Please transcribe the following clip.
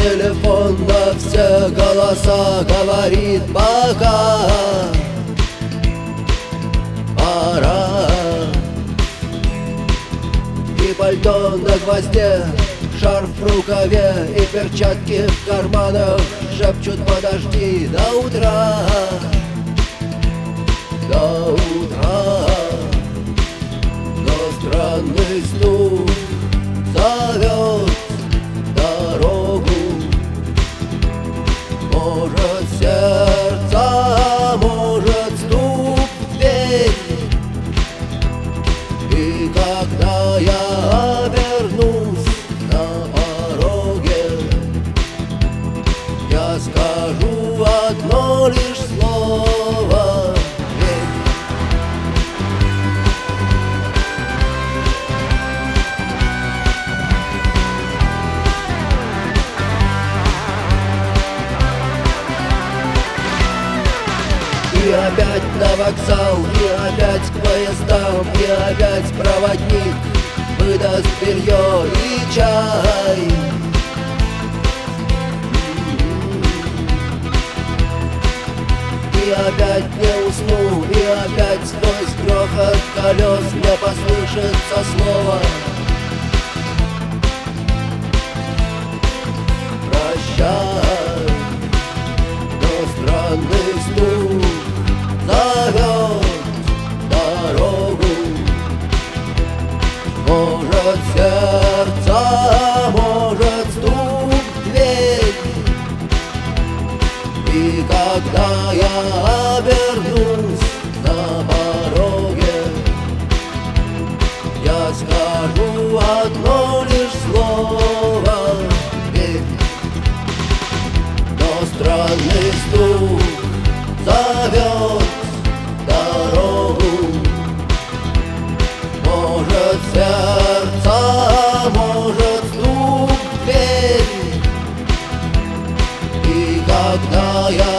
телефон на все голоса говорит пока. Пора. И пальто на гвозде, шарф в рукаве и перчатки в карманах шепчут: подожди до утра, до утра. Но странный стук зовет дорогу. Может, сердце, может, стук в дверь. И когда я обернусь на пороге, я скажу одно лишь слово: верь. И опять на вокзал, и опять к поездам, и опять проводник выдаст белье и чай. И опять не усну, и опять сквозь грохот колес мне послышится слово: прощай. Но странный стук зовет дорогу. Может, сердце, может, стук в дверь. И когда я обернусь на пороге, я скажу одно лишь слово: верь. Но странный стук зовет дорогу. Может, сердце, может, стук в дверь. И когда я